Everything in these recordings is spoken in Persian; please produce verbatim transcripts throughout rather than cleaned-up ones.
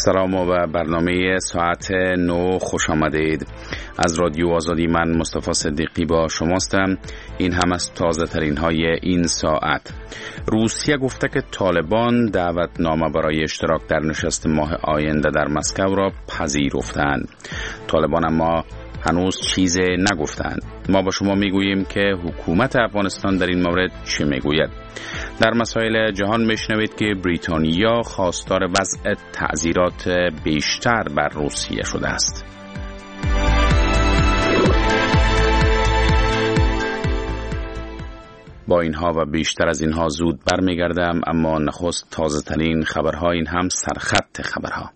سلام و برنامه ساعت نو خوش آمدید. از رادیو آزادی من مصطفی صدیقی با شماستم. این هم از تازه ترین های این ساعت. روسیه گفته که طالبان دعوتنامه برای اشتراک در نشست ماه آینده در مسکو را پذیرفتند. طالبان اما هنوز چیزی نگفتند. ما با شما میگوییم که حکومت افغانستان در این مورد چی میگوید. در مسائل جهان میشنوید که بریتانیا خواستار وضع تعزیرات بیشتر بر روسیه شده است. با اینها و بیشتر از اینها زود برمیگردم، اما نخست تازه ترین خبرها، این هم سرخط خبرها.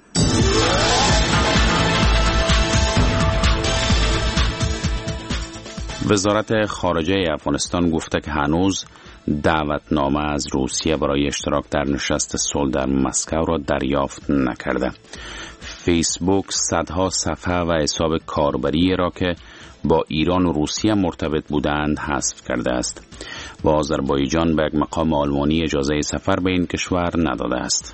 وزارت خارجه افغانستان گفته که هنوز دعوتنامه از روسیه برای اشتراک در نشست صلح در مسکو را دریافت نکرده. فیسبوک صدها صفحه و حساب کاربری را که با ایران و روسیه مرتبط بودند حذف کرده است. و آذربایجان به یک مقام آلمانی اجازه سفر به این کشور نداده است.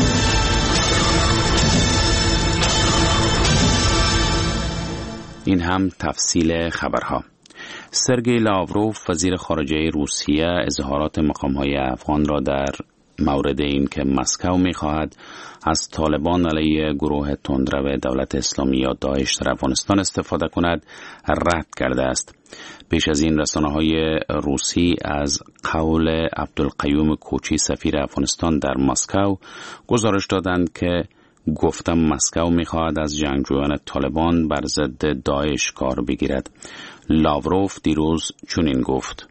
این هم تفصیل خبرها. سرگئی لاوروف وزیر خارجه روسیه اظهارات مقام‌های افغان را در مورد این که مسکو می‌خواهد از طالبان علیه گروه تندرو دولت اسلامی یا داعش در افغانستان استفاده کند رد کرده است. پیش از این رسانه‌های روسی از قول عبدالقیوم کوچی سفیر افغانستان در مسکو گزارش دادند که گفته مسکو می‌خواهد از جنگجویان طالبان بر ضد داعش کار بگیرد. لاوروف دیروز چنین گفت: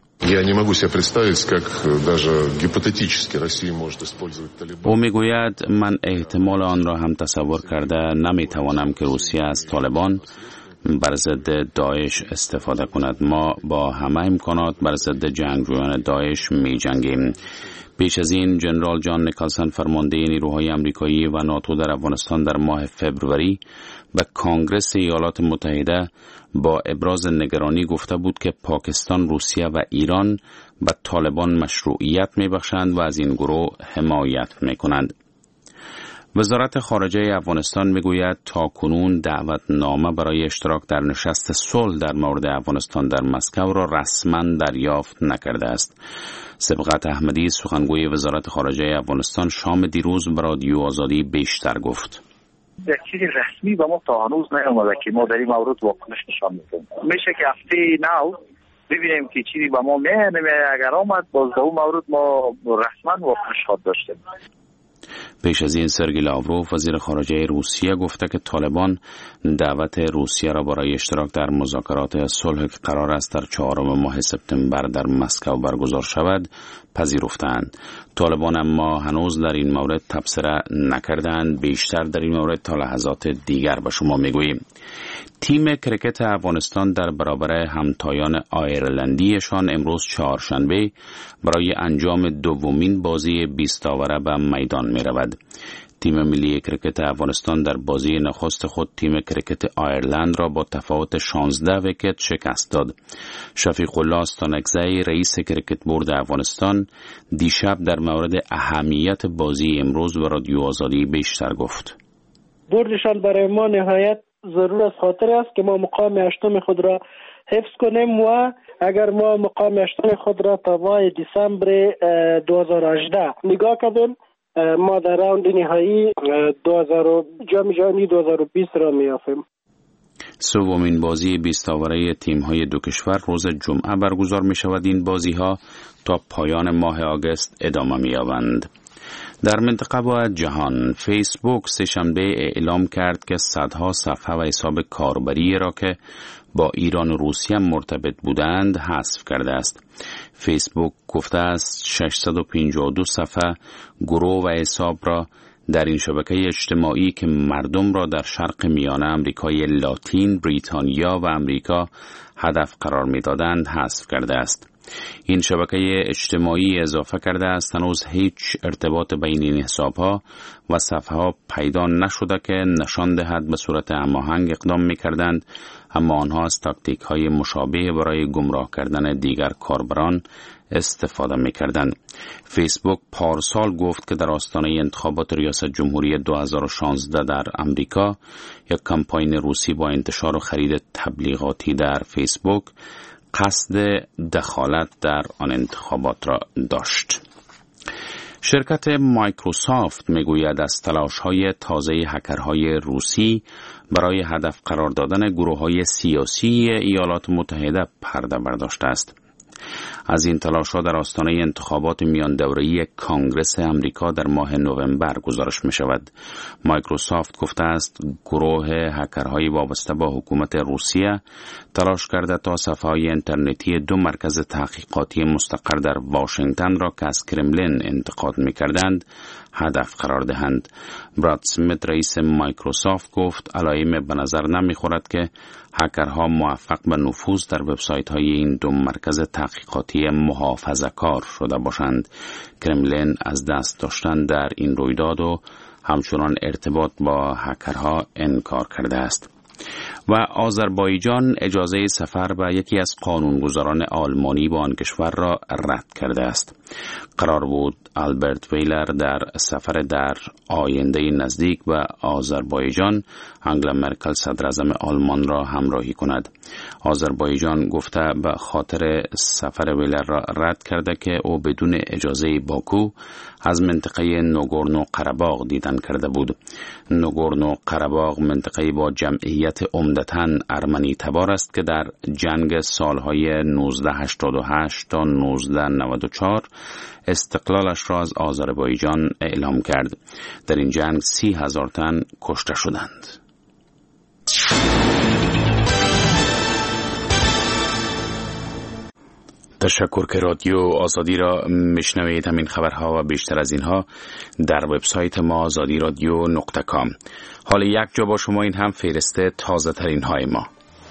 او میگوید من احتمال آن را هم تصور کرده نمیتوانم که روسیه از طالبان بر ضد داعش استفاده کند. ما با همه امکانات بر ضد جنگجویان داعش می جنگیم. پیش از این جنرال جان نیکلسن فرمانده نیروهای آمریکایی و ناتو در افغانستان در ماه فوریه به کانگرس ایالات متحده با ابراز نگرانی گفته بود که پاکستان، روسیه و ایران به طالبان مشروعیت می‌بخشند و از این گروه حمایت می‌کنند. وزارت خارجه افغانستان میگوید تاکنون دعوتنامه برای اشتراک در نشست صلح در مورد افغانستان در مسکو را رسما دریافت نکرده است. سبقت احمدی سخنگوی وزارت خارجه افغانستان شام دیروز به رادیو آزادی بیشتر گفت: یک چیزی رسمی به ما تا هنوز نیامده که ما در این مورد واکنش نشان میدیم. میشه که هفته نو ببینیم که چیزی به ما میاد، اگر آمد باز در اون مورد ما رسما واکنش خواهد داشتیم. پیش از این سرگئی لاوروف وزیر خارجه روسیه گفته که طالبان دعوت روسیه را برای اشتراک در مذاکرات صلح که قرار است در چهارم ماه سپتامبر در مسکو برگزار شود پذیرفتند. طالبان اما هنوز در این مورد تبصره نکردند. بیشتر در این مورد تا لحظات دیگر به شما میگوییم. تیم کرکت افغانستان در برابر همتایان آیرلندیشان امروز چهارشنبه برای انجام دومین بازی بیست آوره به میدان می رود. تیم ملی کرکت افغانستان در بازی نخست خود تیم کرکت آیرلند را با تفاوت شانزده ویکت شکست داد. شفیق الله استانکزی رئیس کرکت بورد افغانستان دیشب در مورد اهمیت بازی امروز به رادیو آزادی بیشتر گفت: بردشان برای ما نهایت ضرور از خاطر است که ما مقام هشتم خود را حفظ کنیم و اگر ما مقام هشتم خود را تا ماه دسامبر دو هزار و هجده نگاه کردیم، ما در راوند نهایی جام جهانی دو هزار و بیست را می‌یابیم. سومین بازی بیست آوره تیم‌های دو کشور روز جمعه برگزار می‌شود. این بازی‌ها تا پایان ماه آگوست ادامه می‌یابند. در منطقه و جهان فیسبوک سه‌شنبه اعلام کرد که صدها صفحه و حساب کاربری را که با ایران و روسیه مرتبط بودند حذف کرده است. فیسبوک گفته است ششصد و پنجاه و دو صفحه گروه و حساب را در این شبکه اجتماعی که مردم را در شرق میانه آمریکای لاتین، بریتانیا و آمریکا هدف قرار می‌دادند حذف کرده است. این شبکه اجتماعی اضافه کرده است هنوز هیچ ارتباط بین این حساب‌ها و صفحه‌ها پیدا نشده که نشان دهد به صورت هماهنگ اقدام می‌کردند، اما آنها از تاکتیک های مشابه برای گمراه کردن دیگر کاربران استفاده می‌کردند. فیسبوک پارسال گفت که در آستانه انتخابات ریاست جمهوری دو هزار و شانزده در امریکا یک کمپاین روسی با انتشار و خرید تبلیغاتی در فیسبوک قصد دخالت در آن انتخابات را داشت. شرکت مایکروسافت میگوید از تلاش‌های تازه هکرهای روسی برای هدف قرار دادن گروه‌های سیاسی ایالات متحده پرده برداشته است. از این تلاش‌ها در آستانه انتخابات میان دوره‌ای کانگرس امریکا در ماه نوامبر گزارش می‌شود. مایکروسافت گفته است گروه هکرهای وابسته با حکومت روسیه تلاش کرده تا صفحه‌های اینترنتی دو مرکز تحقیقاتی مستقر در واشنگتن را که از کرملین انتقاد می‌کردند هدف قرار دهند. براد سمیت رئیس مایکروسافت گفت علائم به نظر نمی‌خورد که هکرها موفق به نفوذ در وبسایت‌های این دو مرکز تحقیقاتی محافظه‌کار شده باشند. کرملین از دست داشتن در این رویداد و همچنان ارتباط با هکرها انکار کرده است. و آذربایجان اجازه سفر به یکی از قانونگذاران آلمانی با آن کشور را رد کرده است. قرار بود آلبرت ویلر در سفر در آینده نزدیک به آذربایجان انگلا مرکل صدر اعظم آلمان را همراهی کند. آذربایجان گفته به خاطر سفر ویلر را رد کرده که او بدون اجازه باکو از منطقه نوگورنو قره‌باغ دیدن کرده بود. نوگورنو قره‌باغ منطقه با جمعیت عمدتاً ارمنی تبار است که در جنگ سالهای نوزده هشتاد و هشت تا نوزده نود و چهار استقلالش را از آذربایجان اعلام کرد. در این جنگ سی هزار تن کشته شدند. تشکر که رادیو آزادی را میشنوید. همین خبرها و بیشتر از اینها در وبسایت ما آزادی رادیو نقطه کام. حال یک جا با شما این هم فهرست تازه ترین های ما.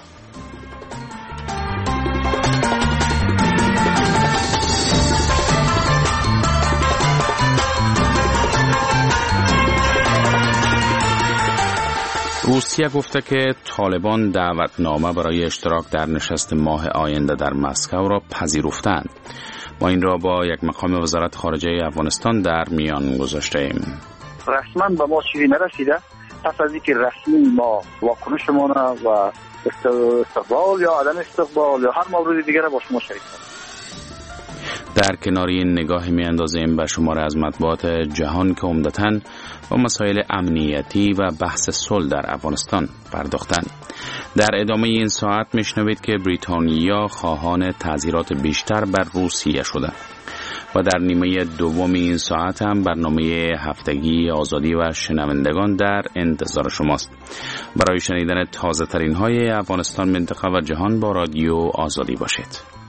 روسیه گفته که طالبان دعوتنامه برای اشتراک در نشست ماه آینده در مسکو را پذیرفتند. ما این را با یک مقام وزارت خارجه افغانستان در میان گذاشتیم. رسما به ما چیزی نرسیده. پس از اینکه رسمی ما واکنشمان و استقبال یا عدم استقبال یا هر مورد دیگر با شما شریک کنیم. در کنار این نگاه می اندازیم به شماره از مطبوعات جهان که عمدتاً با مسائل امنیتی و بحث صلح در افغانستان پرداختند. در ادامه این ساعت میشنوید که بریتانیا خواهان تعزیرات بیشتر بر روسیه شده و در نیمه دوم این ساعت هم برنامه هفتگی آزادی و شنوندگان در انتظار شماست. برای شنیدن تازه ترین های افغانستان، منطقه و جهان با رادیو آزادی باشید.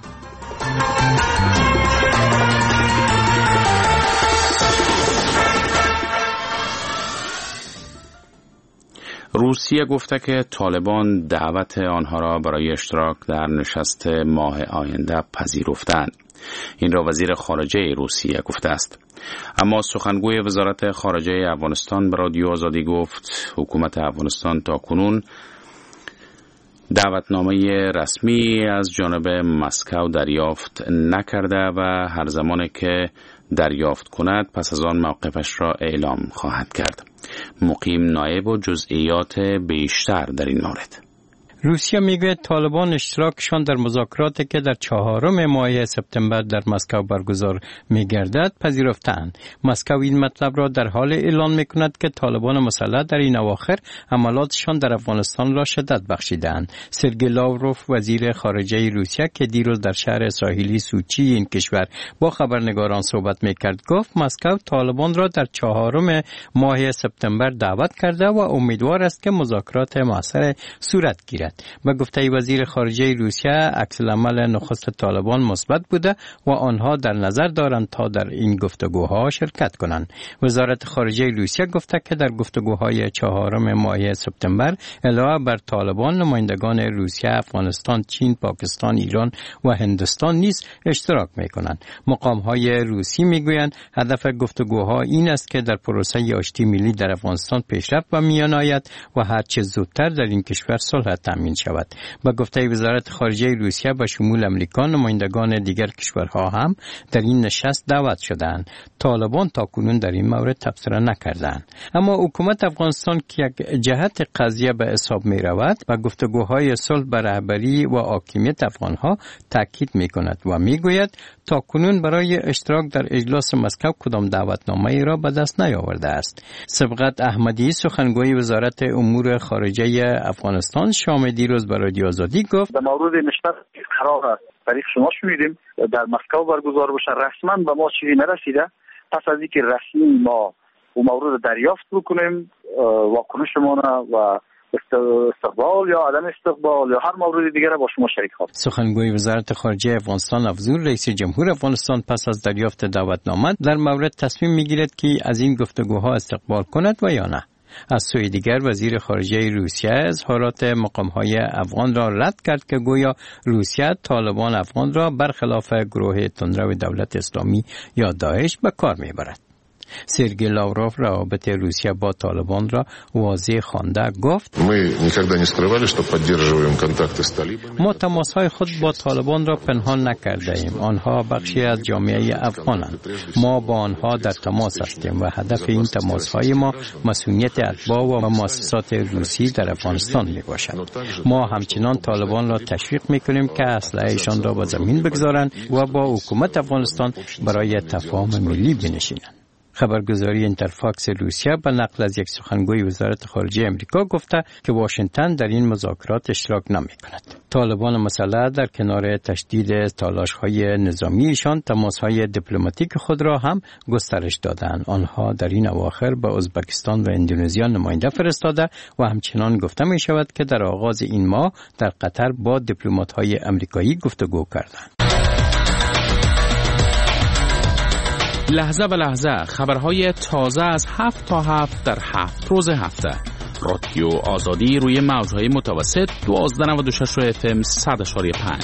روسیه گفته که طالبان دعوت آنها را برای اشتراک در نشست ماه آینده پذیرفتند. این را وزیر خارجه روسیه گفته است. اما سخنگوی وزارت خارجه افغانستان به رادیو آزادی گفت حکومت افغانستان تا کنون دعوتنامه رسمی از جانب مسکو دریافت نکرده و هر زمان که دریافت کند پس از آن موقفش را اعلام خواهد کرد. مقیم نایب و جزئیات بیشتر در این مورد. روسیه میگوید طالبان اشتراکشان در مذاکراتی که در چهارم ماه سپتامبر در مسکو برگزار میگردد پذیرفتند. مسکو این مطلب را در حال اعلان میکند که طالبان مسلح در این اواخر عملاتشان در افغانستان را شدت بخشیدند. سرگئی لاوروف وزیر خارجه روسیه که دیروز در شهر ساحلی سوچی این کشور با خبرنگاران صحبت میکرد گفت مسکو طالبان را در چهارم ماه سپتامبر دعوت کرده و امیدوار است که مذاکرات موثر صورت گیرد. و گفته وزیر خارجه روسیه عکس العمل نخست طالبان مثبت بوده و آنها در نظر دارند تا در این گفتگوها شرکت کنند. وزارت خارجه روسیه گفته که در گفتگوهای چهارم ماه سپتامبر علاوه بر طالبان نمایندگان روسیه، افغانستان، چین، پاکستان، ایران و هندوستان نیز اشتراک می‌کنند. مقام‌های روسی می‌گویند هدف گفتگوها این است که در پروسه آشتی ملی در افغانستان پیشرفت به میان آید و هر چه زودتر در این کشور صلح تامین تامین شود. با گفته وزارت خارجه روسیه به شمول امریکا، نمایندگان دیگر کشورها هم در این نشست دعوت شدند. طالبان تاکنون در این مورد تبصره نکردند. اما حکومت افغانستان که یک جهت قضیه به حساب می رود و گفتگوهای صلح بر رهبری و حاکمیت افغانها تاکید می کند و می گوید تاکنون برای اشتراک در اجلاس مسکو کدام دعوتنامه ای را به دست نیاورده است. سبقت احمدی، سخنگوی وزارت امور خارجه افغانستان، شام دیروز به رادیو آزادی گفت در مورد نشست قرار است طریق شما شنیدیم در مسکو برگزار بشه، رسما به ما چیزی نرسیده. پس از اینکه رسمی ما اون مورد دریافت بکنیم واکنشمان و استقبال یا عدم استقبال یا هر مورد دیگر با شما شریک خواهیم. سخنگوی وزارت خارجه افغانستان افزود رئیس جمهور افغانستان پس از دریافت دعوتنامه در مورد تصمیم میگیرد که از این گفتگوها استقبال کند و یا نه. از سوی دیگر وزیر خارجه روسیه اظهارات مقامهای افغان را رد کرد که گویا روسیه طالبان افغان را برخلاف گروه تندرو دولت اسلامی یا داعش به کار میبرد. سرگئی لاوروف روابط روسیه با طالبان را واضح خوانده گفت ما تماسهای خود با طالبان را پنهان نکرده ایم. آنها بخشی از جامعه افغانند. ما با آنها در تماس هستیم و هدف این تماسهای ما مسئولیت اتباع و مؤسسات روسی در افغانستان می باشد. ما همچنان طالبان را تشویق می کنیم که اسلحه‌شان را به زمین بگذارند و با حکومت افغانستان برای تفاهم ملی بنشینند. خبرگزاری اینترفاکس روسیه به نقل از یک سخنگوی وزارت خارجه امریکا گفته که واشنگتن در این مذاکرات اشتراک نمی کند. طالبان مسلح در کنار تشدید تلاش‌های نظامیشان تماس‌های دیپلماتیک خود را هم گسترش دادند. آنها در این اواخر به ازبکستان و اندونزیا نماینده فرستاده و همچنان گفته می شود که در آغاز این ماه در قطر با دیپلمات‌های امریکایی گفتگو کردند. لحظه به لحظه خبرهای تازه از هفت تا هفت در هفت روز هفته. رادیو آزادی روی موجهای متوسط دوازده و نود و شش اف ام صد اشاری پنج.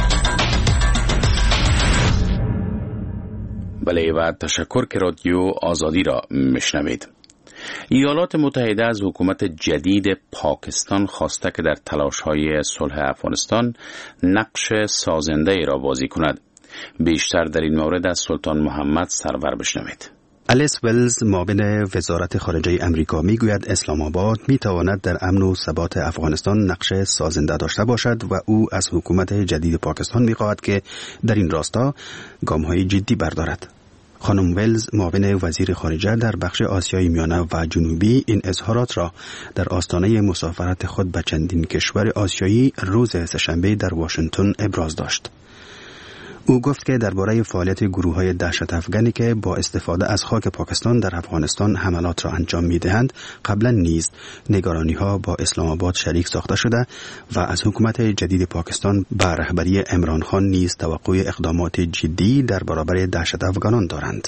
بله و تشکر که رادیو آزادی را میشنوید. ایالات متحده از حکومت جدید پاکستان خواسته که در تلاش‌های صلح افغانستان نقش سازنده ای را بازی کند. بیشتر در این مورد از سلطان محمد سرور بشنوید. الیس ولز معاون وزارت خارجه امریکا میگوید اسلام آباد میتواند در امن و ثبات افغانستان نقش سازنده داشته باشد و او از حکومت جدید پاکستان میخواهد که در این راستا گام‌های جدی بردارد. خانم ولز معاون وزیر خارجه در بخش آسیای میانه و جنوبی این اظهارات را در آستانه مسافرت خود به چندین کشور آسیایی روز سه‌شنبه در واشنگتن ابراز داشت. او گفت که درباره فعالیت گروه‌های دهشت افغانی که با استفاده از خاک پاکستان در افغانستان حملات را انجام می‌دهند قبلا نیز نگرانی‌ها با اسلام آباد شریک ساخته شده و از حکومت جدید پاکستان به رهبری عمران خان نیز توقع اقدامات جدی در برابر دهشت افغانان دارند.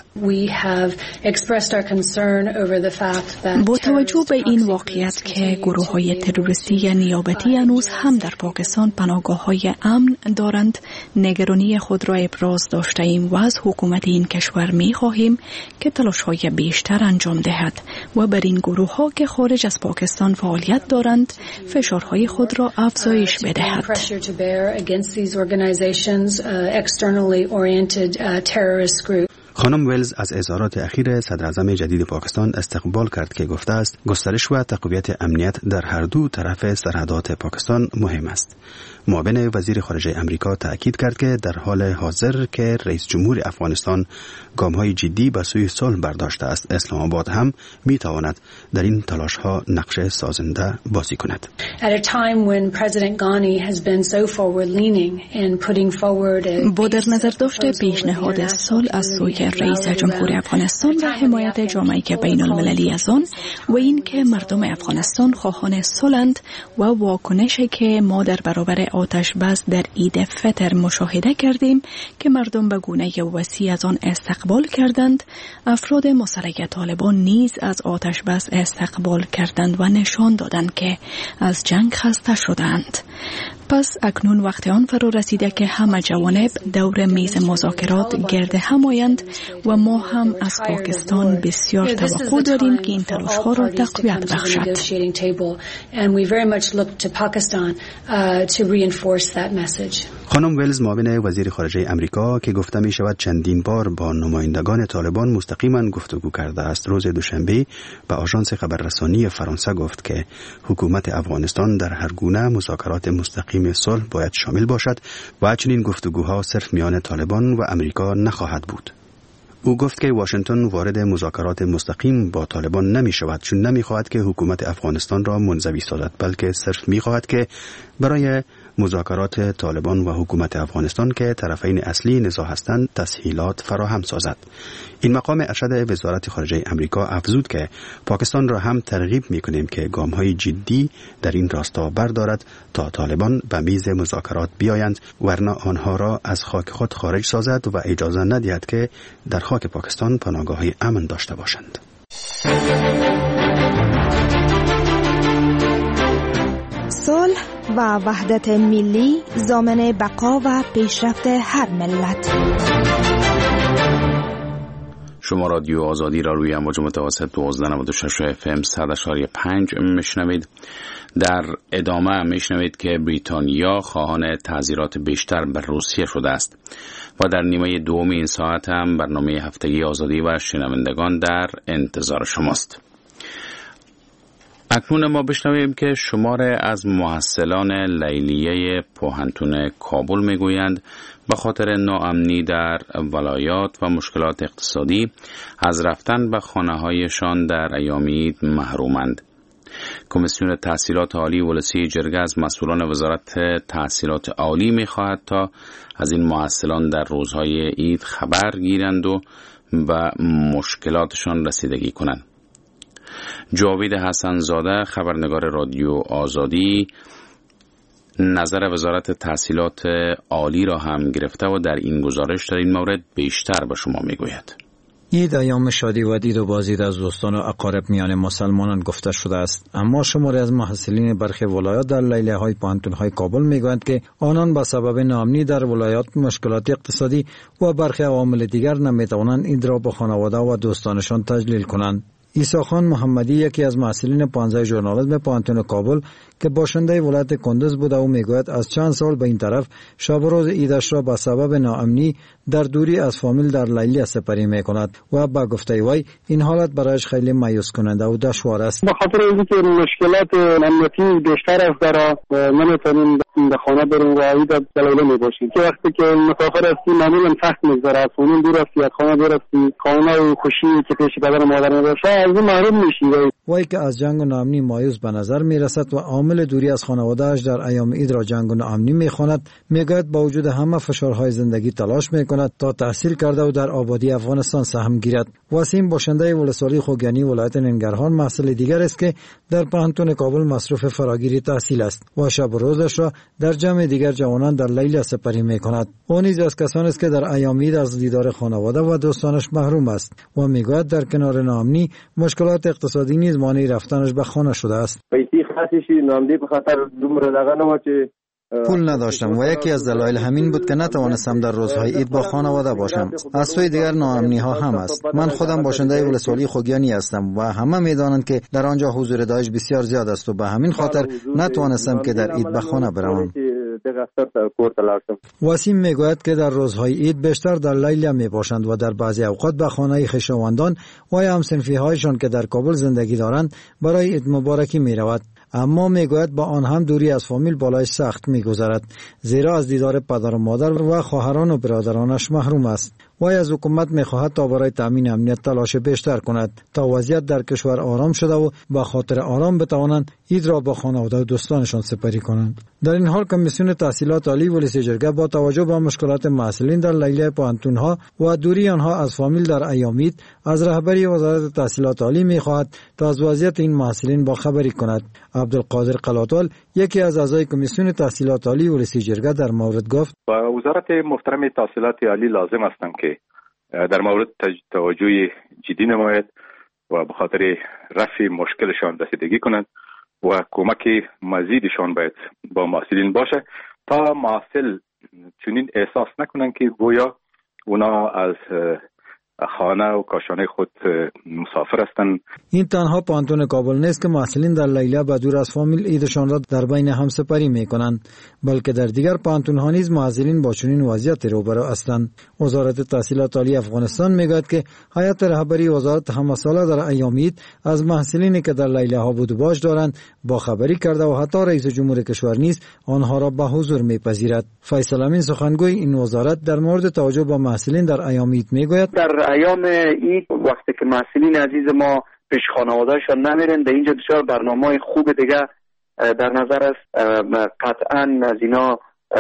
با توجه به این واقعیت که گروه‌های تروریستی نیابتی هنوز هم در پاکستان پناهگاه‌های امن دارند، نگرانی خود را ابراز داشته ایم و از حکومت این کشور می خواهیم که تلاش‌های بیشتر انجام دهد و بر این گروه‌ها که خارج از پاکستان فعالیت دارند فشارهای خود را افزایش بدهد. خانم ولز از اظهارات اخیر صدر اعظم جدید پاکستان استقبال کرد که گفته است گسترش و تقویت امنیت در هر دو طرف سرحدات پاکستان مهم است. معاون وزیر خارجه امریکا تأکید کرد که در حال حاضر که رئیس جمهور افغانستان گام‌های جدی به سوی صلح برداشته است، اسلام آباد هم می‌تواند در این تلاش‌ها نقش سازنده بازی کند. با در نظر داشت پیشنهاد صلح از سوی رئیس جمهور افغانستان و حمایت جامعه بین المللی از آن و این که مردم افغانستان خواهان صلح‌اند و واکنشی که ما در برابر آتش بس در عید فطر مشاهده کردیم که مردم به گونه وسیع از آن استقبال کردند، افراد مسلح طالبان نیز از آتش بس استقبال کردند و نشان دادند که از جنگ خسته شدند پس اکنون وقت آن فرا رسیده که همه جوانب دور میز مذاکرات گرد هم آیند و ما هم از پاکستان بسیار توقع داریم که این تلاش ها را تقویت بخشد. خانم ولز معاون وزیر خارجه امریکا که گفته می شود چندین بار با نمایندگان طالبان مستقیما گفتگو کرده است، روز دوشنبه به آژانس خبررسانی فرانسه گفت که حکومت افغانستان در هر گونه مذاکرات مستقیم صلح باید شامل باشد و چنین گفتگوها صرف میان طالبان و امریکا نخواهد بود. او گفت که واشنگتن وارد مذاکرات مستقیم با طالبان نمی شود، چون نمی خواهد که حکومت افغانستان را منزوی سازد، بلکه صرف می خواهد که برای مذاکرات طالبان و حکومت افغانستان که طرفین اصلی نزاع هستند تسهیلات فراهم سازد. این مقام ارشد وزارت خارجه امریکا افزود که پاکستان را هم ترغیب می‌کنیم که گام‌های جدی در این راستا بردارد تا طالبان به میز مذاکرات بیایند، ورنه آنها را از خاک خود خارج سازد و اجازه ندهد که در خاک پاکستان پناهگاه‌های امن داشته باشند. صلح و وحدت ملی ضامن بقا و پیشرفت هر ملت. شما رادیو آزادی را روی امواج متوسط دوازده نود و شش اف ام صد و پنج میشنوید. در ادامه میشنوید که بریتانیا خواهان تعزیرات بیشتر بر روسیه شده است و در نیمه دوم این ساعت هم برنامه هفتگی آزادی و شنوندگان در انتظار شماست. اکنون ما بشنویم که شماره از محصلان لیلیه پوهنتون کابل میگویند به خاطر ناامنی در ولایات و مشکلات اقتصادی از رفتن به خانه‌هایشان در ایام عید محرومند. کمیسیون تحصیلات عالی ولسی جرگه از مسئولان وزارت تحصیلات عالی می‌خواهد تا از این محصلان در روزهای عید خبر گیرند و به مشکلاتشان رسیدگی کنند. جاوید حسن زاده خبرنگار رادیو آزادی نظر وزارت تحصیلات عالی را هم گرفته و در این گزارش در این مورد بیشتر به شما میگوید. عید ایام شادی و دید و بازدید از دوستان و اقارب میان مسلمانان گفته شده است، اما شماری از محصلین برخی ولایات در لیلیه های پوهنتون های کابل میگویند که آنان به سبب ناامنی در ولایات، مشکلات اقتصادی و برخی عوامل دیگر نمیتوانند عید را با خانواده و دوستانشان تجلیل کنند. عیسی خان محمدی یکی از محصلین پانزده ژورنالیسم پوهنتون کابل که باشنده ولایت کندز بوده او میگوید از چند سال به این طرف شب و روز عیدش را به سبب ناامنی در دوری از فامیل در لیلیه سپری میکند و با گفته وی این حالت برایش خیلی مایوس کننده و دشوار است. به خاطر اینکه مشکلات امنیتی بیشتر است در نمیتونیم به خانه بریم و عید دلیل میباشیم که وقتی که مسافر هستی معمولا سخت میگذره، از خونه دور هستی، از خانه دور هستی، خانه و خوشی که پیش پدر مادر میباشه از این محروم میشی. وی که از جنگ و ناامنی مایوس به نظر میرسد و عامل دوری از خانواده‌اش در ایام عید را جنگ و ناامنی میخواند، میگوید با وجود همه فشارهای زندگی تلاش میکند تا تحصیل کرده و در آبادی افغانستان سهم گیرد. وسیم باشنده ولسوالی خوگیانی ولایت ننگرهار محصل دیگر است که در پوهنتون کابل مصروف فراگیری تحصیل است و شب و روزش را در جمع دیگر جوانان در لیلیه سپری میکند. او نیز از کسانی است که در ایام عید از دیدار خانواده و دوستانش محروم است و میگوید در کنار ناامنی مشکلات اقتصادی نیز مانع رفتنش به خانه شده است. پول نداشتم و یکی از دلایل همین بود که نتوانستم در روزهای عید با خانواده باشم. از سوی دیگر ناامنی ها هم است. من خودم باشنده ولسوالی خوگیانی هستم و همه میدانند که در آنجا حضور داعش بسیار زیاد است و به همین خاطر نتوانستم که در عید به خانه بروم. وسیم میگوید که در روزهای عید بیشتر در لیلیه می باشند و در بعضی اوقات به خانه خویشاوندان و یا همصنفی هایشان که در کابل زندگی دارند برای عید مبارکی می رود. اما میگوید با آن هم دوری از فامیل بالایش سخت میگذرد، زیرا از دیدار پدر و مادر و خواهران و برادرانش محروم است. وی از حکومت میخواهد تا برای تامین امنیت تلاش بیشتر کند تا وضعیت در کشور آرام شده و با خاطر آرام بتوانند عید را با خانواده و دوستانشان سپری کنند. در این حال کمیسیون تحصیلات عالی ولسی جرگه با توجه به مشکلات محصلین در لیلیه پوهنتون‌ها و دوری آنها از فامیل در ایام عید از رهبری وزارت تحصیلات عالی میخواهد تا از وضعیت این محصلین با خبری کند. عبدالقادر قلاتوال یکی از اعضای کمیسیون تحصیلات عالی ولسی جرگه در مورد گفت: وزارت محترم تحصیلات عالی لازم است که در مورد توجه جدی نماید و به خاطر رفع مشکلشان رسیدگی کنند و کمک مزیدشان باید با محصلین باشه تا محصل چنین احساس نکنن که گویا اونا از خانه و کاشانه خود مسافر هستند. این تنها پانتون کابل نیست که محصلین در لیلا به دور از فامیل عیدشان را در بین همسپری می کنند، بلکه در دیگر پانتون ها نیز محصلین با چنین وضعیت روبرو هستند. وزارت تحصیلات عالی افغانستان میگوید که هیئت رهبری وزارت همساله در ایام عید از محصلینی که در لیلا ها بود و باش دارند با خبری کرده و حتی رئیس جمهور کشور نیز آنها را به حضور میپذیرد. فیصل امین سخنگوی این وزارت در مورد توجه به محصلین در ایام عید میگوید در ایام عید وقتی که محصلین عزیز ما پیش خانواده‌شان نمیرن، در اینجا بسیار برنامه‌های خوب دیگه در نظر است. قطعا از اینا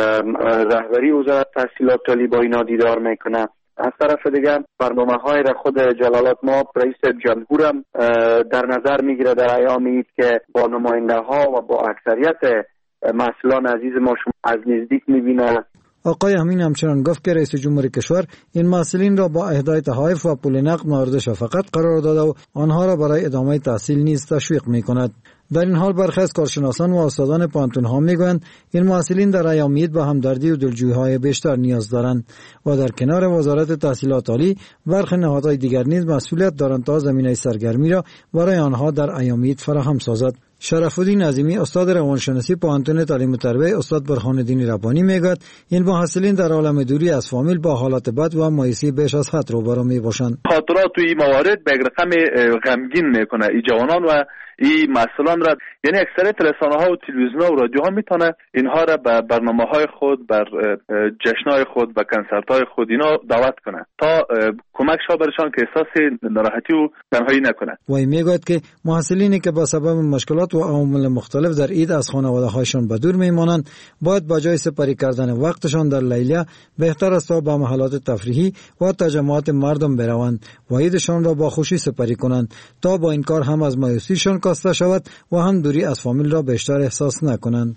رهبری وزارت تحصیلات عالی با اینا دیدار میکنه. از طرف دیگه برنامه‌های را خود جلالت مآب رئیس جمهور هم در نظر میگیره در ایام عید که با نماینده‌ها و با اکثریت محصلان عزیز ما شما از نزدیک میبینه. آقای امین همچنان گفت که رئیس جمهور کشور این محصلین را با اهدای تحائف و پول نقد مورد شفقت قرار داده و آنها را برای ادامه تحصیل نیز تشویق می‌کند. در این حال برخی از کارشناسان و استادان پانتون ها میگویند این محصلین در ایام عید به همدردی و دلجویی‌های بیشتر نیاز دارند و در کنار وزارت تحصیلات عالی برخی نهادهای دیگر نیز مسئولیت دارند تا زمینه سرگرمی را برای آنها در ایام عید فراهم سازد. شرف الدین عظیمی استاد روانشناسی پانتون تعلیم و تربیت استاد برهان الدین ربانی میگوید این محصلین در عالم دوری از فامیل با حالات بد و مایوسی بیش از حد روبرو میباشند. خاطرات توی موارد به رقم غمگین میکنه ای جوانان و ای مسئولان را، یعنی اکثریت رسانه ها و تلویزیون ها و رادیو ها میتونه اینها را به برنامه های خود، بر جشن های خود، به کنسرت های خود اینا دعوت کنه تا کمک شا برشان که احساس ناراحتی و تنهایی نکنه. و میگوید که محصلینی که به سبب مشکلات و عوامل مختلف در عید از خانواده هایشان به دور میمانند باید به جای سپری کردن وقتشان در لیلا بهتر است تا به محلات تفریحی و تجمعات مردم بروند و عیدشان را با خوشی سپری کنند تا با این کار هم از مایوسیشان کاسته شود و هم دوری از فامیل را بیشتر احساس نکنند.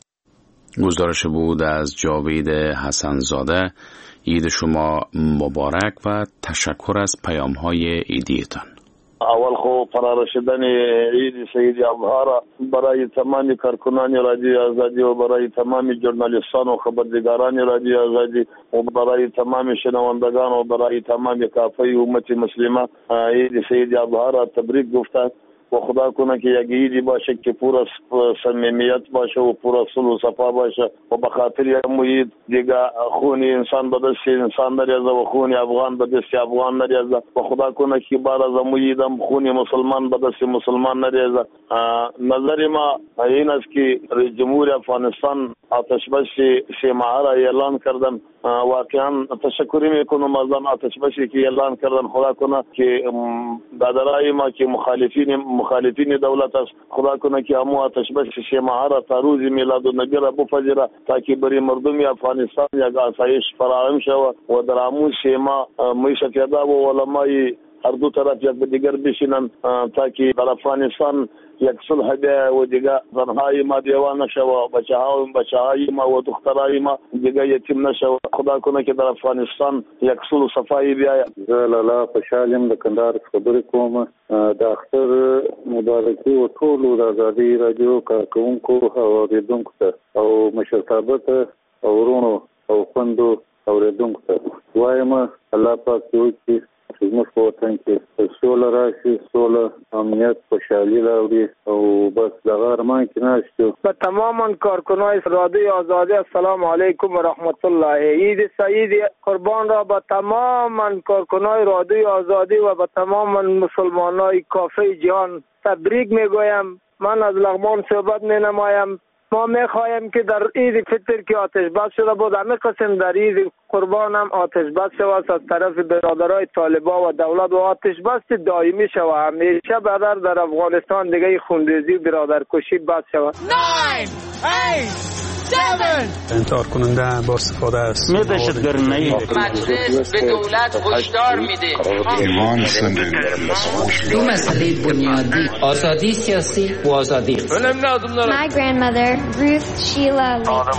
گزارش بود از جاوید حسن زاده. عید شما مبارک و تشکر از پیام های عیدیتان. اول خو فرار شدن عید سید ابهار برای تمامی کارکنان رادیو آزادی و برای تمامی ژورنالیستان و خبرنگاران رادیو آزادی و برای تمامی شنوندگان و برای تمامی کافه امت مسلمه عید سید ابهار تبریک گفتند و خدا کنه که یک عیدی باشه که پورا صمیمیت باشه و پورا صلح و صفا باشه و به خاطر یک عید دیگه خون انسان به دست انسان نریزه و خون افغان به دست افغان نریزه و خدا کنه که بار از عید هم خون مسلمان به دست مسلمان نریزه. نظر ما این است که رئیس جمهور افغانستان آتش بس سه ماه را اعلان کردن. واقعا تشکر میکنم از آن آتش بسی که اعلان کردن. خدا کنه که دادرای ما که مخالفین مخالفین دولت است خدا کنه که همو آتش بس سه ماه را تا روز میلاد النبی را بپذیره تا که برای مردم افغانستان یک آسایش فراهم شود و در همو سه ماه میشه که دا و علمای هر دو طرف یک به دیگر بشینن تا که در افغانستان یک صلح بیا و دیگه زنهای ما دیوان نشه و بچه ها و بچه های ما و دخترهای ما دیگه یتیم نشه و خدا کنه که در افغانستان یک صلح و صفایی بیاید. لالا خوشحالیم د کندهار خبرې کوم. د اختر مبارکي و ټولو د ازادۍ راډیو کارکوونکو او اورېدونکو ته او مشرتابه ته او ورونو او خویندو اورېدونکو ته وایم الله پاک دې وکړي زموږ په وطن کې سوله راشي، سوله امنیت خوشحالي راوړي او بس دغه ارمان کې ناست یو. به تماما کارکنان رادیو آزادی السلام علیکم و رحمت الله. عید سعید قربان را به تماما کارکنان رادیو آزادی و به تماما مسلمانای کافه جهان تبریک میگویم. من از لغمان صحبت می نمایم. ما میخواهیم که در عید فطر که آتش بس شده بود همه قسم در عید قربان هم آتش بس شود از طرف برادرای طالبا و دولت و آتش بس دائمی شود. همیشه برادر در افغانستان دیگه خوندیزی و برادرکشی بس شود. nine eight انتحار کننده با استفاده است. می دهشتگرمی مجلس به دولت هشدار میده ایمان زنده دو مسئله بنیادی آزادی سیاسی و آزادی My grandmother Ruth Sheila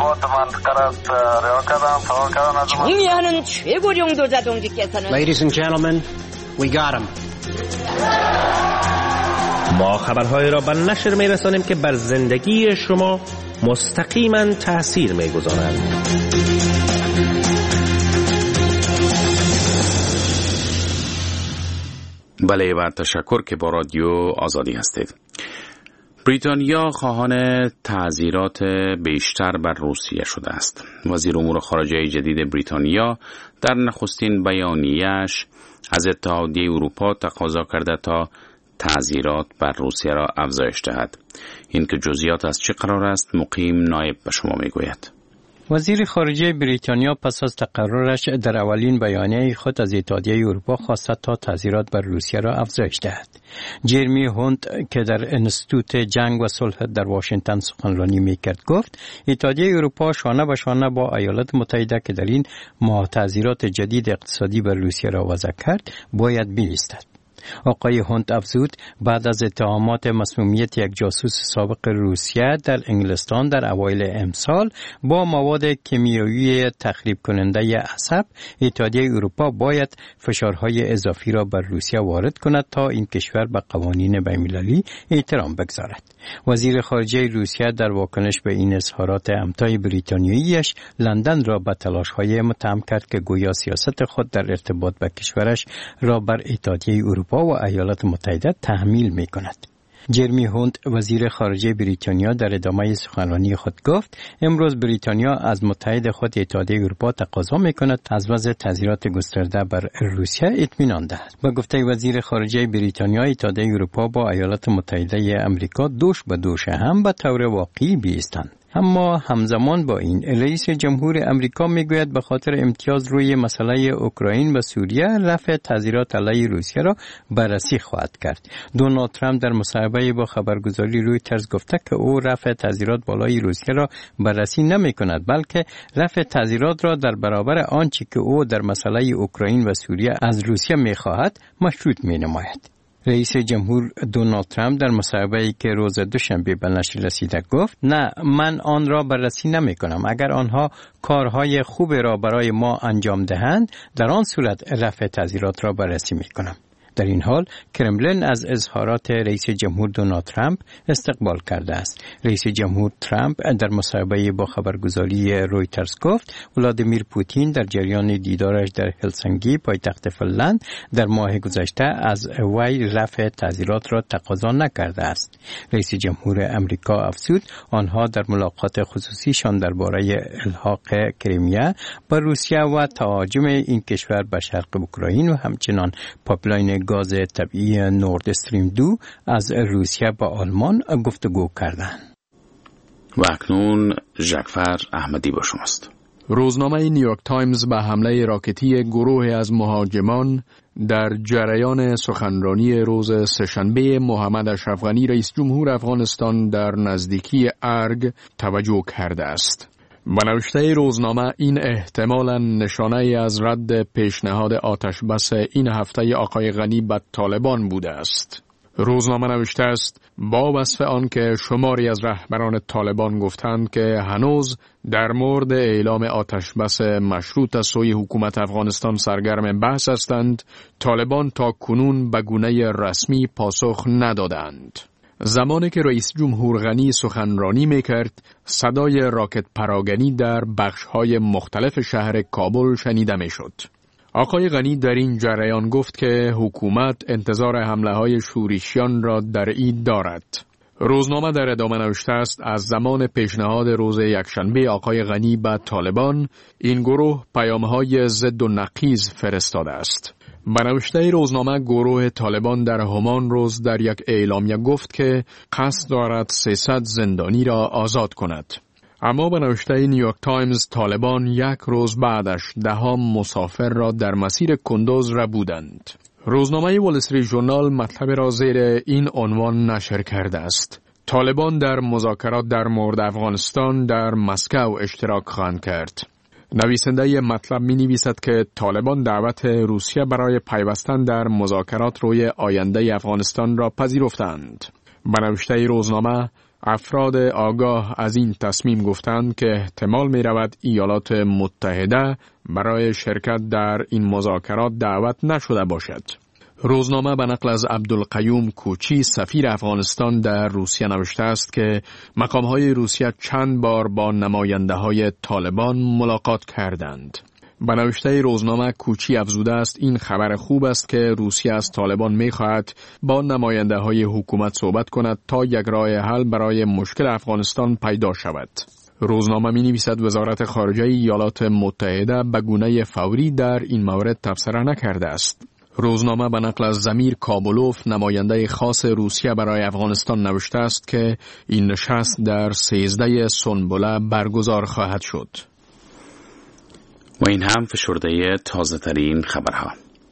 중요한 최고령도 자동직께서는 Ladies and gentlemen, we got him. ما خبرهای را به نشر می رسانیم که بر زندگی شما مستقیما تأثیر می گذارند. بله و تشکر که با رادیو آزادی هستید. بریتانیا خواهان تعزیرات بیشتر بر روسیه شده است. وزیر امور خارجه جدید بریتانیا در نخستین بیانیه‌اش از اتحادیه اروپا تقاضا کرده تا تعزیرات بر روسیه را افزایش دهد. این که جزئیات از چه قرار است مقیم نایب به شما میگوید. وزیر خارجه بریتانیا پس از تقررش در اولین بیانیه خود از اتحادیه اروپا خواسته تا تعزیرات بر روسیه را افزایش دهد. جرمی هونت که در انستیتوت جنگ و صلح در واشنگتن سخنرانی میکرد گفت اتحادیه اروپا شانه به شانه با ایالات متحده که در این ماه تعزیرات جدید اقتصادی بر روسیه را وضع کرد باید بایستد. آقای هونت افزود بعد از اتهامات مسمومیت یک جاسوس سابق روسیه در انگلستان در اوایل امسال با مواد کیمیایی تخریب کننده عصب، اتحادیه اروپا باید فشارهای اضافی را بر روسیه وارد کند تا این کشور به قوانین بین‌المللی احترام بگذارد. وزیر خارجه روسیه در واکنش به این اظهارات همتای بریتانیاییش لندن را به تلاش‌های متهم کرد که گویا سیاست خود در ارتباط به کشورش را بر اتحادیه اروپا و ایالات متحده تحمیل می کند. جرمی هونت وزیر خارجه بریتانیا در ادامه سخنرانی خود گفت امروز بریتانیا از متحد خود اتحادیه اروپا تقاضا می کند از وضع تعزیرات گسترده بر روسیه اطمینان دهد. با گفته وزیر خارجه بریتانیا اتحادیه اروپا با ایالات متحده آمریکا دوش به دوش هم به طور واقعی بایستند. اما همزمان با این رئیس جمهور آمریکا میگوید به خاطر امتیاز روی مسئله اوکراین و سوریه رفع تعزیرات علیه روسیه را بررسی خواهد کرد. دونالد ترامپ در مصاحبه با خبرگزاری رویترز گفته که او رفع تعزیرات بالای روسیه را بررسی نمی کند بلکه رفع تعزیرات را در برابر آنچه که او در مسئله اوکراین و سوریه از روسیه می خواهد مشروط می نماید. رئیس جمهور دونالد ترامپ در مصاحبه‌ای که روز دوشنبه به نشر رسیده گفت نه من آن را بررسی نمی کنم. اگر آنها کارهای خوب را برای ما انجام دهند در آن صورت رفع تعزیرات را بررسی می کنم. در این حال کرملین از اظهارات رئیس جمهور دونالد ترامپ استقبال کرده است. رئیس جمهور ترامپ در مصاحبه با خبرگزاری رویترز گفت ولادیمیر پوتین در جریان دیدارش در هلسینکی پایتخت فنلند در ماه گذشته از وی رفع تعزیرات را تقاضا نکرده است. رئیس جمهور آمریکا افزود آنها در ملاقات خصوصیشان درباره الحاق کریمیا با روسیه و تهاجم این کشور به شرق اوکراین و همچنان پایپلاین گاز طبیعی نورد استریم دو از روسیه با آلمان گفتگو کردند. و اکنون جعفر احمدی با شماست. روزنامه نیویورک تایمز به حمله راکتی گروهی از مهاجمان در جریان سخنرانی روز سه‌شنبه محمد اشرف غنی رئیس جمهور افغانستان در نزدیکی ارگ توجه کرده است. به نوشته روزنامه این احتمالاً نشانه از رد پیشنهاد آتش بس این هفته آقای غنی به طالبان بوده است. روزنامه نوشته است با وصف آن که شماری از رهبران طالبان گفتند که هنوز در مورد اعلام آتش بس مشروط از سوی حکومت افغانستان سرگرم بحث هستند، طالبان تا کنون به گونه رسمی پاسخ ندادند. زمانی که رئیس جمهور غنی سخنرانی میکرد، صدای راکت پراگنی در بخش‌های مختلف شهر کابل شنیده میشد. آقای غنی در این جریان گفت که حکومت انتظار حمله‌های شورشیان را در عید دارد. روزنامه در ادامه نوشته است از زمان پیشنهاد روز یکشنبه آقای غنی به طالبان، این گروه پیام‌های ضد و نقیض فرستاده است. به نوشته روزنامه گروه طالبان در همان روز در یک اعلامیه گفت که قصد دارد سیصد زندانی را آزاد کند. اما به نوشته نیویورک تایمز طالبان یک روز بعدش دهام مسافر را در مسیر کندوز ربودند. روزنامه وال استریت ژورنال مطلب را زیر این عنوان نشر کرده است: طالبان در مذاکرات در مورد افغانستان در مسکو اشتراک خواهند کرد. نویسنده مطلب می نویسد که طالبان دعوت روسیه برای پیوستن در مذاکرات روی آینده افغانستان را پذیرفتند. به نوشته روزنامه افراد آگاه از این تصمیم گفتند که احتمال می رود ایالات متحده برای شرکت در این مذاکرات دعوت نشده باشد. روزنامه به نقل از عبدالقیوم کوچی سفیر افغانستان در روسیه نوشته است که مقام‌های روسیه چند بار با نماینده‌های طالبان ملاقات کردند. به نوشته روزنامه کوچی افزوده است این خبر خوب است که روسیه از طالبان می‌خواهد با نماینده‌های حکومت صحبت کند تا یک راه حل برای مشکل افغانستان پیدا شود. روزنامه می‌نویسد وزارت خارجه ایالات متحده به گونه فوری در این مورد تبصره نکرده است. روزنامه به نقل از زمیر کابولوف نماینده خاص روسیه برای افغانستان نوشته است که این نشست در سیزده سنبله برگزار خواهد شد. و این هم فشرده تازه ترین خبرها.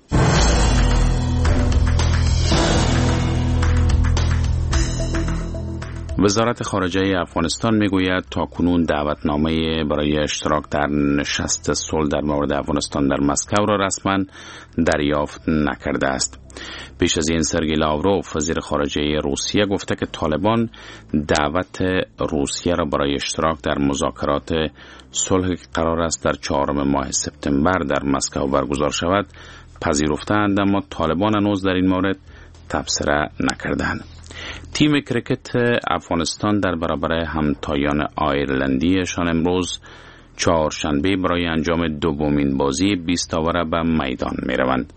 وزارت خارجه افغانستان میگوید تاکنون دعوتنامه برای اشتراک در نشست صلح در مورد افغانستان در مسکو را رسما دریافت نکرده است. پیش از این سرگئی لاوروف وزیر خارجه روسیه گفته که طالبان دعوت روسیه را برای اشتراک در مذاکرات صلح که قرار است در چهارم ماه سپتامبر در مسکو برگزار شود پذیرفتند، اما طالبان هنوز در این مورد تبصره نکردند. تیم کرکت افغانستان در برابر همتایان آیرلندیشان امروز چهارشنبه برای انجام دومین بازی بیست آوره به میدان می روند.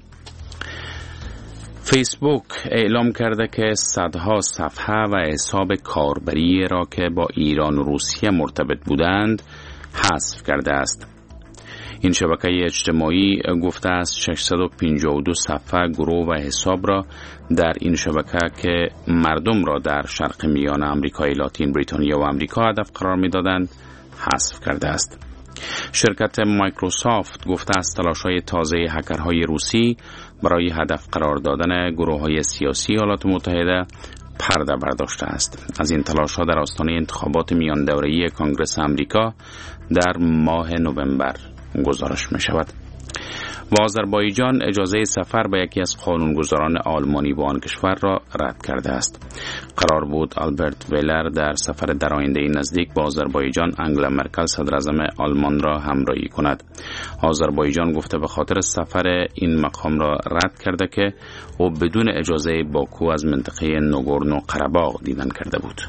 فیسبوک اعلام کرده که صدها صفحه و حساب کاربری را که با ایران و روسیه مرتبط بودند حذف کرده است. این شبکه اجتماعی گفته است ششصد و پنجاه و دو صفحه گروه و حساب را در این شبکه که مردم را در شرق میانه آمریکای لاتین، بریتانیا و آمریکا هدف قرار می‌دادند حذف کرده است. شرکت مایکروسافت گفته است تلاش‌های تازه هکرهای روسی برای هدف قرار دادن گروه‌های سیاسی ایالات متحده پرده برداشته است. از این تلاش‌ها در آستانه انتخابات میان دوره‌ای کنگره آمریکا در ماه نوامبر گزارش می شود. و آذربایجان اجازه سفر به یکی از قانونگذاران آلمانی به آن کشور را رد کرده است. قرار بود آلبرت ویلر در سفر در آینده نزدیک با آذربایجان انگلا مرکل صدر اعظم آلمان را همراهی کند. آذربایجان گفته به خاطر سفر این مقام را رد کرده که او بدون اجازه باکو از منطقه نگورنو قره‌باغ دیدن کرده بود.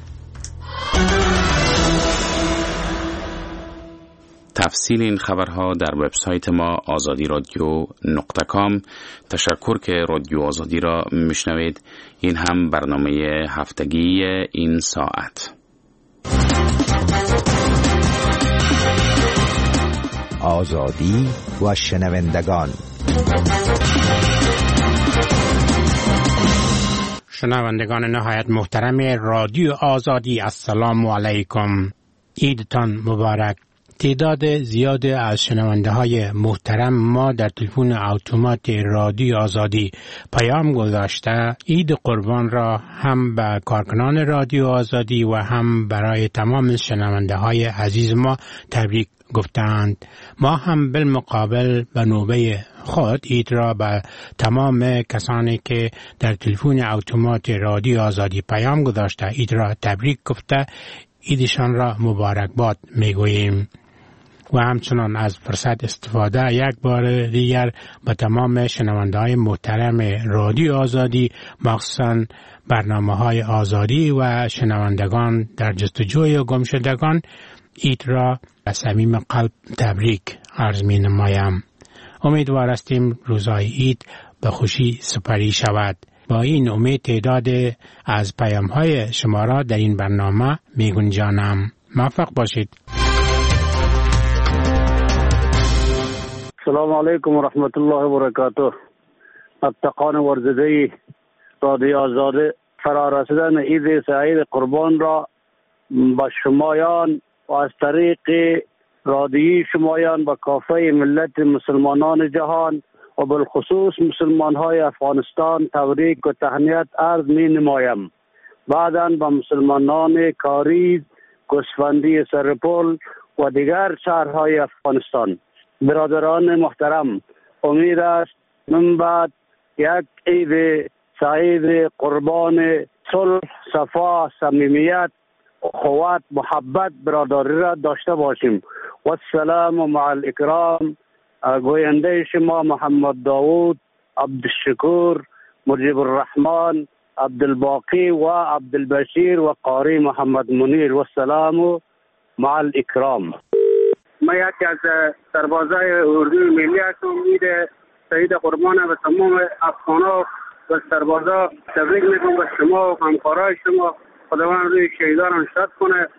تفصیل این خبرها در وبسایت ما آزادی رادیو نقطه کام. تشکر که رادیو آزادی را میشنوید. این هم برنامه هفتگی این ساعت. آزادی و شنوندگان. شنوندگان نهایت محترم رادیو آزادی، السلام علیکم. عیدتان مبارک. تعداد زیاد از شنونده های محترم ما در تلفن اتومات رادیو آزادی پیام گذاشته عید قربان را هم به کارکنان رادیو آزادی و هم برای تمام شنونده های عزیز ما تبریک گفتند. ما هم بالمقابل به نوبه خود عید را به تمام کسانی که در تلفن اتومات رادیو آزادی پیام گذاشته عید را تبریک گفته عیدشان را مبارکباد میگوییم. و همچنان از فرصت استفاده یک بار دیگر به تمام شنونده های محترم رادیو آزادی، مخصوصا برنامه های آزادی و شنوندگان در جستجوی گمشدگان، عید را از صمیم قلب تبریک عرض می نمایم. امیدوار هستیم روزهای عید به خوشی سپری شود. با این امید تعداد از پیام های شما را در این برنامه می گنجانم. موفق باشید. السلام علیکم و رحمت الله و برکاته. ابتقان ورزدهی رادیو آزادی فرارسیدن عید سعید قربان را با شمایان و از طریق رادیوی شمایان با کافه ملت مسلمانان جهان و بالخصوص مسلمان های افغانستان تبریک و تهنیت عرض می نمایم. بعداً با مسلمانان کاریز، گوسفندی سرپل و دیگر شهرهای افغانستان. برادران محترم، امید است من بعد یک عید سعید قربان صلح، صفا، صمیمیت، اخوت، محبت، برادری را داشته باشیم. و السلام و مع الاکرام. گوینده شما محمد داوود عبدالشکور، مجیب الرحمن، عبدالباقی و عبدالبشیر و قاری محمد منیر و السلام مع الاکرام. ما یکی از سربازای اردوی ملی هستم. عید سعید قربان به تمام افغانا و سربازا تبریک میگم به شما و همکارای شما. خداوند روی شهیدان شاد کنه.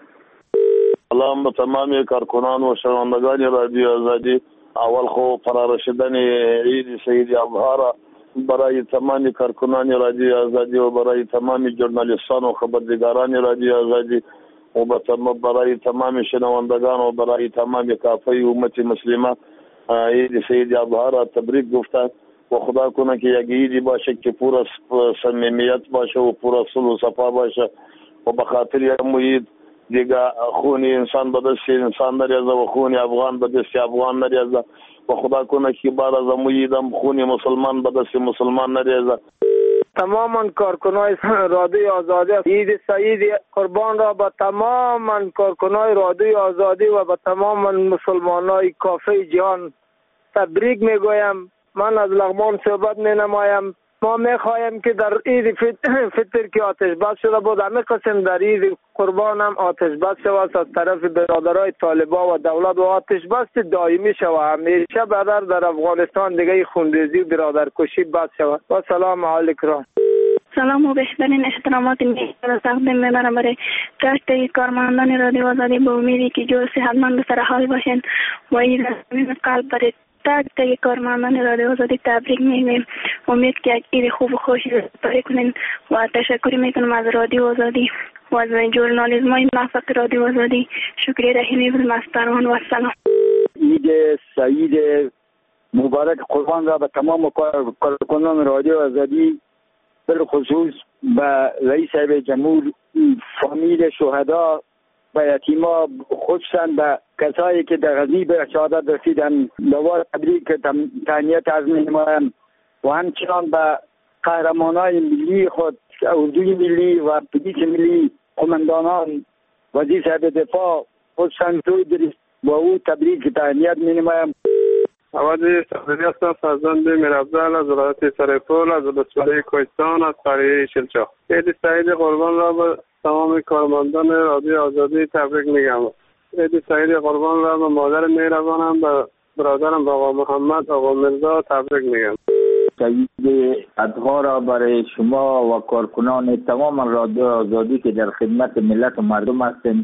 سلام به تمام کارکنان و شنوندگان رادیو آزادی. اول خو فرار شدن عید سعید الاضحی برای تمام کارکنان رادیو آزادی و برای تمام ژورنالیستان و خبرنگاران رادیو آزادی و برای تمام شنوندگان و برای تمام کافه امت مسلمه عید سعید الاضحی تبریک گفتن و خدا کنه که یک عیدی باشه که پر صمیمیت باشه و پر صلح و صفا باشه و به خاطر امید دیگه خون انسان به دست انسان نریزه و خون افغان به دست افغان نریزه و خدا کنه که بعد از امویدم خون مسلمان به دست مسلمان نریزه. تماما کارکنای رادیو آزادی عید سعید قربان را به تماما کارکنای رادیو آزادی و به تمام مسلمانای کافه جهان تبریک میگویم. من از لغمان صحبت می نمایم. ما می خواهیم که در عید فطر که آتش بس شده بود همه قسم در عید قربان هم آتش بس شود از طرف برادرای طالبا و دولت و آتش بس دائمی شود. همیشه بدر در افغانستان دیگه خونریزی و برادرکشی بس شود. و سلام علیکم. سلام و بهترین احترامات میکنم تقدیم میبرم برای گشت کارمندان رادیو آزادی به امیدی که جو صحتمند و سرحال باشین و این رسمین قلب برای تک تک کارمندان رادیو آزادی تبریک میگیم. امید که یک عید خوب و خوشی داشته کنین و تشکر میکنم از رادیو آزادی و از ژورنالیسم های موفق رادیو آزادی. شکریه رحیمی مستران و سلام. عید سعید مبارک قربان را به تمام کارکنان رادیو آزادی به خصوص به رئیس جمهور، فامیل شهدا و یتیما، خصوصا به کسایی که در غزنی به شهادت رسیدن دوباره تبریک تهنیت عرض می‌نمایم و همچنان به قهرمانای ملی خود، اردوی ملی و پلیس ملی، قماندانان، وزیر صاحب دفاع خصوصا توی دریس و او تبریک تهنیت می‌نمایم. آوازی صدری هستم، فرزند میرافزال از ولایت سرپول از ولسوالی کوهستان از قریه شلچاخ. عید سعید قربان را به تمام کارمندان رادیو آزادی تبریک میگم. عید سعید قربان را به مادر مهربانم، به برادرم آقا محمد، آقا مرزا تبریک میگم. سعید اضحی را برای شما و کارکنان تمام رادیو آزادی که در خدمت ملت و مردم هستند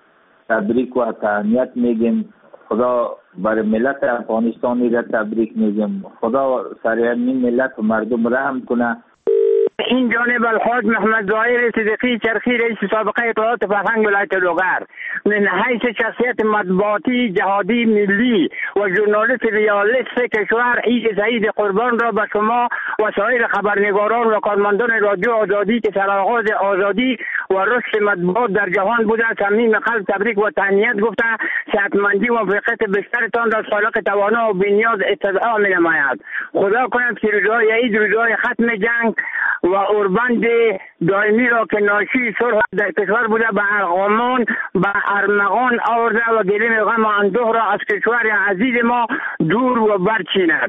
تبریک و تهنیت میگیم. خدا برای ملت افغانستانی را تبریک میگیم. خدا سر این ملت و مردم رحم کنه. این جانب الخاج محمد ظاهر صدیقی چرخی رئیس سابقه اطلاعات فرهنگ ولایت لوگر من حیث شخصیت مطبوعاتی جهادی ملی و ژورنالیست ریالیست کشور عید سعید قربان را به شما و سایر خبرنگاران و کارمندان رادیو آزادی که سرآغاز آزادی و رشد مطبوعات در جهان بوده صمیم قلب تبریک و تهنیت گفته صحتمندی و موفقیت بیشترتان را خالق توانا و بی‌نیاز استدعا می‌نماید. خدا کند که روزهای عید روزهای ختم جنگ و اوربند دائمی را که ناشی صلح در کشور بوده به ارغمان به ارمغان آورده و گلیم غم و اندوه را از کشور عزیز ما دور و برچیند.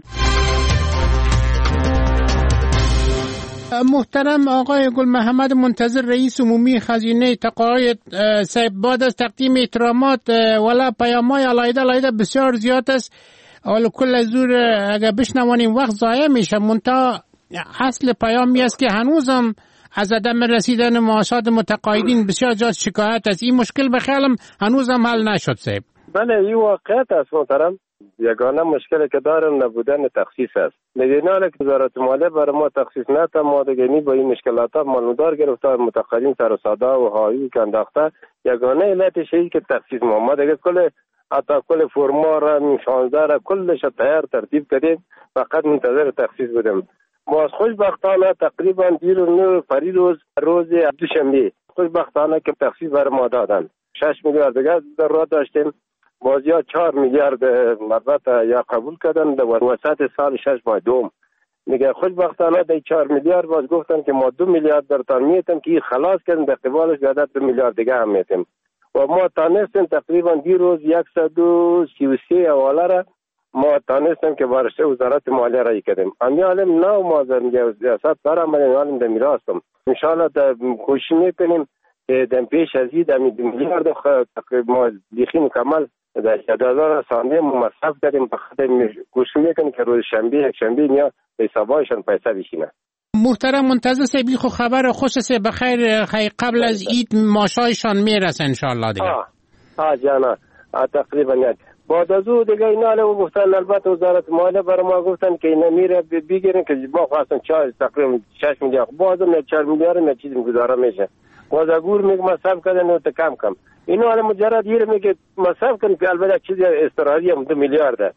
محترم آقای گل محمد منتظر رئیس عمومی خزینه تقاعد صاحب، بعد از تقدیم احترامات ولا پیام‌های علایده علایده بسیار زیاد است. حالا کل از دور اگر بشنوانیم وقت ضایع میشه. منتها اصل پیامی است که هنوزم از عدم رسیدن معاشات متقاعدین بسیار جا شکایت است. این مشکل به خیالم هنوزم حل نشد صاحب. بله این واقعیت است محترم. یگانه مشکلی که دارم نبودن تخصیص است. لذا که وزارت مالیه برای ما تخصیص نده، ما دیگه با این مشکلات ها معلومدار گرفته، متقاعدین سر و ساده و هایی که انداخته. یگانه علتش اینه که تخصیص ما ما دیگه کل حتی کل فرما را شانزده را کلش تیار ترتیب کردیم، فقط منتظر تخصیص بودیم. ما خوشبختانه تقریبا دیروز پریروز روز دوشنبه خوشبختانه که تخصیص بر ما دادن. شش میلیارد دیگه در راه داشتیم، بازیا چهار میلیارد مربوط یا قبول کردن در وسط سال شش ماه دوم. میگه خوشبختانه در چهار میلیارد باز گفتن که ما دو میلیارد در تان میتیم که خلاص کردن، در قبالش زیادت دو میلیارد دیگه هم میتیم و ما تانستیم تقریبا دیروز صد و سی و سه حواله را ما تانستیم که بارشته وزارت مالیه رای کردیم. امی عالم نه ما در سیاست دارم من عالم در میراستم. انشالله در کوشش میکنیم که در پیش از این در میلیارد ما دیخی مکمل در هزار ثانیه مصرف کردیم. بخاطر کوشش میکنیم که روز شنبه یک شنبه نیا به حسابایشان پیسه بشینه. محترم منتظر سیبی خو خبر خوشسه بخیر خیر قبل از عید ماشایشان میرسه انشالله دیگه. آه آه جانا تقریبا یک بعد از او دیگه اینا له گفتن البته وزارت مالیه برای ما گفتن که اینا میره بگیرن که ما خواستن چهار تقریبا شش میلیارد بعد نه چهار میلیارد نه چیزی گذاره میشه. باز اگر میگه مصرف کردن تو کم کم اینا له مجرد یه میگه مصرف کنن که البته چیزی استرالیا دو میلیارد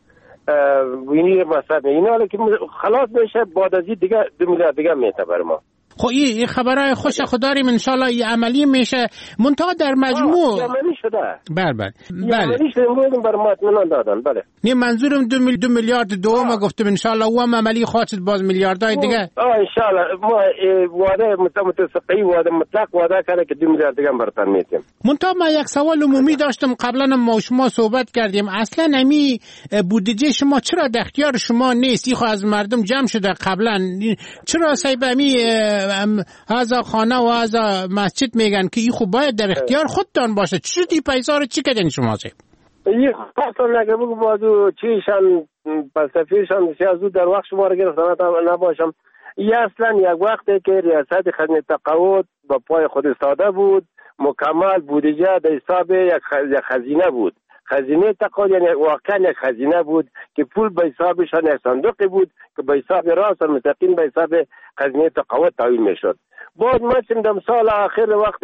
وینیر مصرف اینا له که خلاص بشه بعد از دیگه دو میلیارد دیگه میته بر ما. خب این خبرای خوش خداریم انشالله این عملی میشه منتها در مجموع عملی شده. بله بله بله عملی شده امروز بر ما اطمینان دادن. بله نه منظورم دو, میل... دو میلیارد دوم گفتم انشالله و هم عملی خواهد باز میلیاردای دیگه. آه انشالله ما وعده متفقی وعده مطلق وعده کرده که دو میلیارد دیگه برتر میتیم. منتها من یک سوال عمومی داشتم قبلا ما شما صحبت کردیم اصلا امی بودجه شما چرا در اختیار شما نیست؟ این خو از مردم جمع شده قبلا چرا صاحب امی هزا خانه و هزا مسجد میگن که این خوب باید در اختیار خودتان باشه؟ چی شدی پیسا رو چی کردین شما صاحب؟ این خواستم نگه بگو بازو چیشان فلسفیشان سیازو در وقت شما رو گرفتن نباشم. این اصلا یک وقتی که ریاست خزینه تقاعد با پای خود استاده بود مکمل بودجه در حساب یک خزینه بود. خزینه تقاعد یعنی واقعا یک خزینه بود که پول به حسابشان یک صندوقی بود که به حساب راست مستقیم به حساب خزینه تقاعد تحویل میشد. بعد مثلا در سال آخر وقت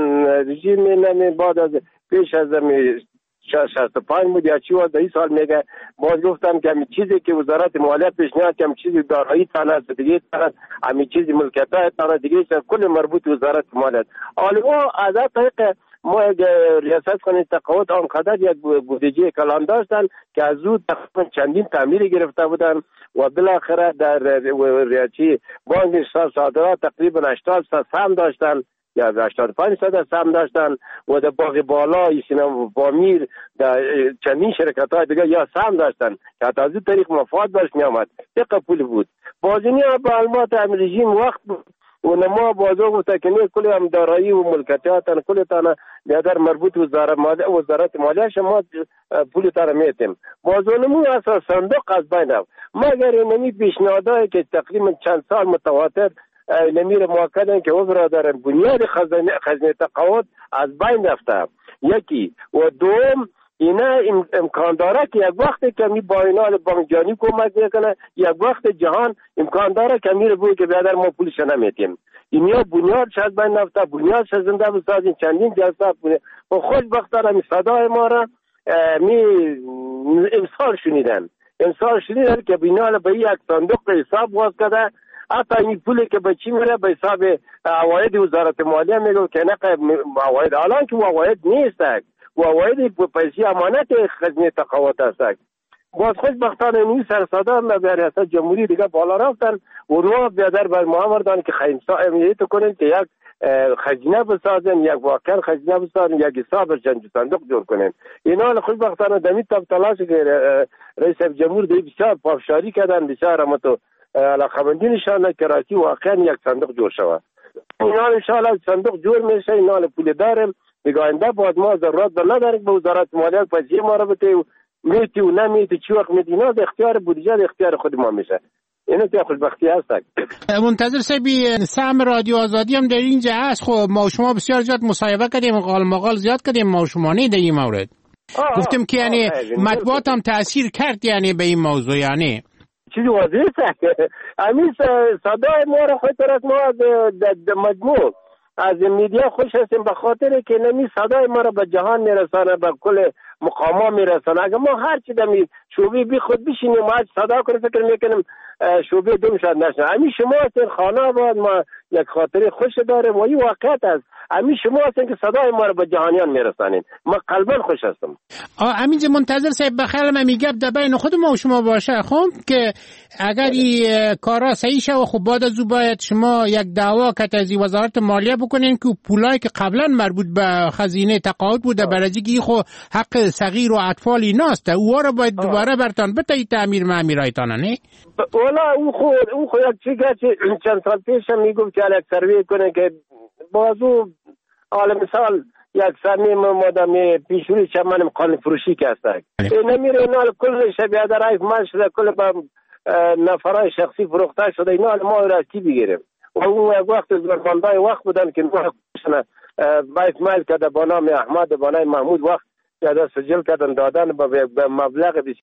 رژیم نمی بعد از پیش از شصت و پنج بود یا چی بود در این سال میگه باز گفتم که همین چیزی که وزارت مالیه پیشنهاد که همین چیزی دارایی تنه دیگه تنه همین چیزی ملکیت تنه دیگه کل مربوط وزارت مالیه. حالا از طریق ما ریاست خانه تقاعد آنقدر یک بودجه کلان داشتن که از او تقریبا چندین تعمیر گرفته بودن و بالاخره در ریاچی بانک صادرات تقریبا هشتاد درصد سهم داشتن یا هشتاد و پنج درصد سهم داشتن و در باغ بالا سینما وامیر در چندین شرکت های دیگه یا سهم داشتن که حتی از این طریق مفاد برش می آمد. دقیق پول بود. بازینی ها به علمات هم رژیم وقت بود و نما بازو گفته که نه کلی هم دارایی و ملکیتاتن کلی تانه بیادر مربوط وزارت مالیه وزارت مالیه شما پول تانه میتیم بازو نمو اصلا صندوق از بین رفت مگر نمی پیشنهادایی که تقریبا چند سال متواتر نمیر موکدن که او برادران بنیاد خزینه خزینه تقاعد از بین رفته یکی و دوم اینا امکان داره که یک وقت کمی با اینا بانک جهانی کمک میکنه یک وقت جهان امکان داره که میره بوی که بیادر ما پولش نمیتیم اینا بنیادش از بین رفته بنیادش زنده بسازیم چندین جلسه و خوشبختانه می صدای ما را می امسال شنیدن امسال شنیدن که بنا به یک صندوق حساب باز کرده حتی این پولی که به چی میره به حساب عواید وزارت مالیه میگه که نه عواید الان که عواید نیست و عواید پیسه امانت خزینه تقاعد است. باز خوشبختانه این سرسادان به ریاست جمهوری دیگه بالا رفتن و رو بیادر بر محمدان که خیمسا امنیت کنن که یک خزینه بسازن یک واقعا خزینه بسازن یک حساب جنج صندوق جور کنن. اینا خوشبختانه دمی تب تلاش که رئیس جمهور دی بسیار پافشاری کردن بسیار هم تو علاقمندی نشانه که راتی واقعا یک صندوق جور شود. اینا انشاءالله صندوق جور میشه اینا پول دارم دیگه آینده باید ما ضرورت به نداریم به وزارت مالیه پیسه ما رو بده میتی و نمیتی چی وقت میتی اینا اختیار بودجه اختیار خود ما میشه. اینا که خوشبختی هست. منتظر سبی سهم رادیو آزادی هم در اینجا هست. خب ما شما بسیار زیاد مصاحبه کردیم قال مقال زیاد کردیم ما شما نه در این مورد گفتیم که یعنی مطبوعات هم تاثیر کرد یعنی به این موضوع یعنی چیزی واضحه همین صدای ما رو خود طرف ما از مجموع از میدیا خوش هستیم به خاطر که نمی صدای ما رو به جهان میرسانه به کل مقاما میرسانه. اگر ما هر چی دمی شوبی بی خود بشینیم هر صدا کنیم فکر میکنیم شعبه دوم شاید نشنه. همین شما هستین خانه آباد، ما یک خاطره خوش داریم و این واقعیت است. همین شما هستین که صدای ما رو به جهانیان میرسانین. ما قلبا خوش هستم. همین منتظر صاحب بخیر من میگم در بین خود ما و شما باشه خب که اگر این کارا صحیح شه و خب بعد از او باید شما یک دعوا که از وزارت مالیه بکنین که پولایی که قبلا مربوط به خزینه تقاعد بوده برای اینکه خو حق صغیر و اطفال ایناست او رو باید دوباره برتان بتای تعمیر معمیرایتان نه. والا اون خو اون خو یک چیزی که چند سال پیش میگفت که یک سروی کنه که بازو حالا مثال یک سمی مادامی پیشوری چمنم قانون فروشی که هستن نمیره اینا کل شبیه در رایف ماشده کل با نفرای شخصی فروخته شده اینا ما را کی بگیریم و اون وقت زوربندای وقت بودن که ما بایت مایل کده با نام احمد با نام محمود وقت کده سجل کردن دادن به مبلغ